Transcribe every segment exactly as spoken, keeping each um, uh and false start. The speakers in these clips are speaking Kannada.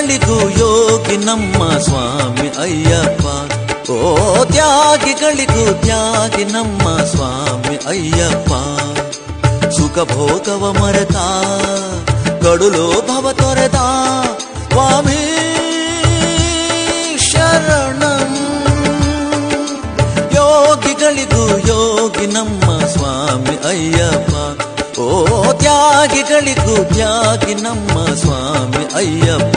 ತ್ಯಾಗಿಗಳಿಗೂ ಯೋಗಿ ನಮ್ಮ ಸ್ವಾಮಿ ಅಯ್ಯಪ್ಪ. ಓ ತ್ಯಾಗಿಗಳಿಗೂ ತ್ಯಾಗಿ ನಮ್ಮ ಸ್ವಾಮಿ ಅಯ್ಯಪ್ಪ. ಸುಖ ಭೋಗವ ಮರೆತ ಕಡುಲೋ ಭವ ತೊರೆದ ಸ್ವಾಮಿ ಶರಣಂ. ಯೋಗಿಗಳಿಗೂ ಯೋಗಿ ನಮ್ಮ ಸ್ವಾಮಿ ಅಯ್ಯಪ್ಪ. ಓ ತ್ಯಾಗಿಗಳಿಗೂ ತ್ಯಾಗಿ ನಮ್ಮ ಸ್ವಾಮಿ ಅಯ್ಯಪ್ಪ.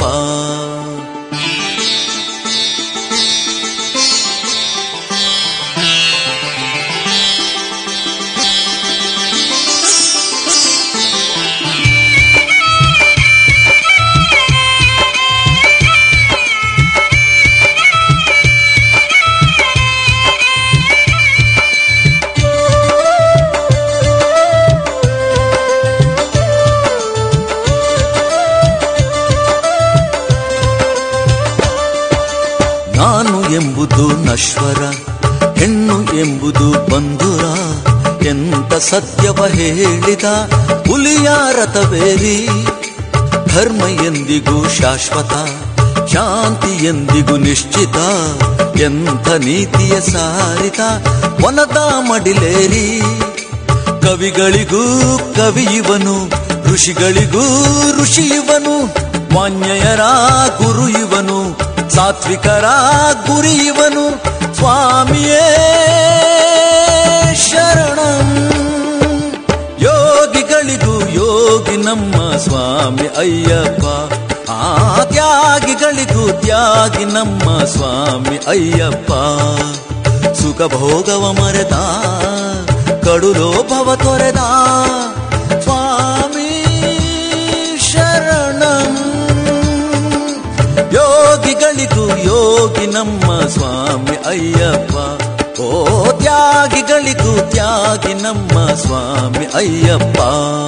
ಎಂಬುದು ನಶ್ವರ, ಹೆಣ್ಣು ಎಂಬುದು ಬಂಧುರ. ಎಂತ ಸತ್ಯವ ಹೇಳಿದ ಹುಲಿಯ ರಥವೇರಿ. ಧರ್ಮ ಎಂದಿಗೂ ಶಾಶ್ವತ, ಶಾಂತಿ ಎಂದಿಗೂ ನಿಶ್ಚಿತ. ಎಂಥ ನೀತಿಯ ಸಾರಿತ ವನದ ಮಡಿಲೇರಿ. ಕವಿಗಳಿಗೂ ಕವಿಯುವನು, ಋಷಿಗಳಿಗೂ ಋಷಿ ಇವನು. ಮಾನ್ಯಯರ ಗುರು ಇವನು, ಸಾತ್ವಿಕರ ಗುರಿ ಇವನು. ಸ್ವಾಮಿಯೇ ಶರಣಂ. ಯೋಗಿಗಳಿಗೂ ಯೋಗಿ ನಮ್ಮ ಸ್ವಾಮಿ ಅಯ್ಯಪ್ಪ. ಆ ತ್ಯಾಗಿಗಳಿಗೂ ತ್ಯಾಗಿ ನಮ್ಮ ಸ್ವಾಮಿ ಅಯ್ಯಪ್ಪ. ಸುಖ ಭೋಗವ ಮರೆತ ಕಡುಲೋ ಭವ ತೊರೆದ ಸ್ವಾಮಿ ಶರಣಂ. ಯೋಗಿಗಳಿಗೂ ಯೋಗಿ ನಮ್ಮ ಸ್ವಾಮಿ ಅಯ್ಯಪ್ಪ. ಓ ತ್ಯಾಗಿಗಳಿಗೂ ತ್ಯಾಗಿ ನಮ್ಮ ಸ್ವಾಮಿ ಅಯ್ಯಪ್ಪ.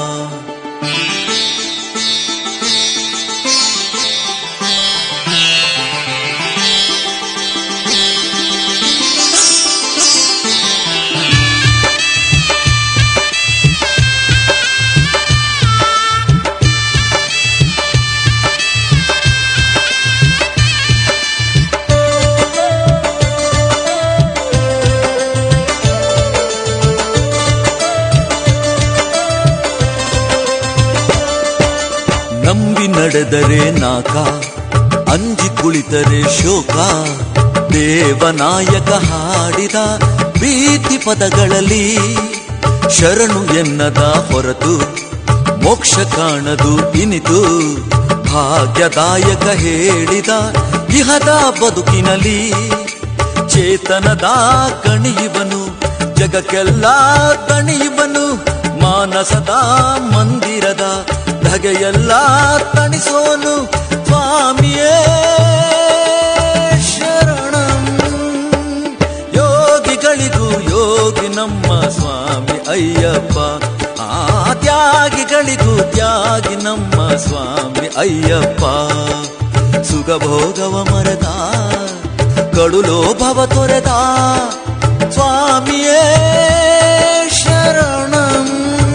ನಂಬಿ ನಡೆದರೆ ನಾಕ, ಅಂಜಿ ಕುಳಿತರೆ ಶೋಕ. ದೇವನಾಯಕ ಹಾಡಿದ ಪ್ರೀತಿ ಪದಗಳಲ್ಲಿ ಶರಣು ಎನ್ನದ ಹೊರತು ಮೋಕ್ಷ ಕಾಣದು ಇನಿತು. ಭಾಗ್ಯದಾಯಕ ಹೇಳಿದ ಇಹದ ಬದುಕಿನಲ್ಲಿ ಚೇತನದ ಕಣಿಯುವನು, ಜಗಕ್ಕೆಲ್ಲ ಕಣಿಯುವನು. ಮಾನಸದ ಮಂದಿರದ ಧಗೆಯೆಲ್ಲ ತಣಿಸೋನು ಸ್ವಾಮಿಯೇ ಶರಣಂ. ಯೋಗಿಗಳಿಗೂ ಯೋಗಿ ನಮ್ಮ ಸ್ವಾಮಿ ಅಯ್ಯಪ್ಪ. ಆ ತ್ಯಾಗಿಗಳಿಗೂ ತ್ಯಾಗಿ ನಮ್ಮ ಸ್ವಾಮಿ ಅಯ್ಯಪ್ಪ. ಸುಖ ಭೋಗವ ಮರೆತ ಕಡುಲೋ ಭವ ತೊರೆದ ಸ್ವಾಮಿಯೇ ಶರಣಂ.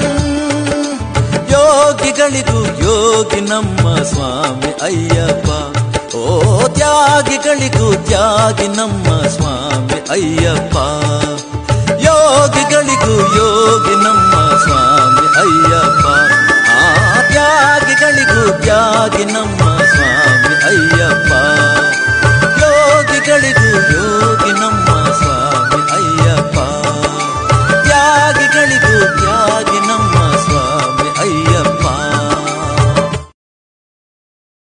ಯೋಗಿಗಳಿಗೂ ಯೋಗಿ ನಮ್ಮ ಸ್ವಾಮಿ ಅಯ್ಯಪ್ಪ. ಓ ತ್ಯಾಗಿಗಳಿಗೂ ತ್ಯಾಗಿ ನಮ್ಮ ಸ್ವಾಮಿ ಅಯ್ಯಪ್ಪ. ಯೋಗಿಗಳಿಗೂ ಯೋಗಿ ನಮ್ಮ ಸ್ವಾಮಿ ಅಯ್ಯಪ್ಪ. ಆ ತ್ಯಾಗಿಗಳಿಗೂ ತ್ಯಾಗಿ ನಮ್ಮ ಸ್ವಾಮಿ ಅಯ್ಯಪ್ಪ. ಯೋಗಿಗಳಿಗೂ ಯೋಗಿ ನಮ್ಮ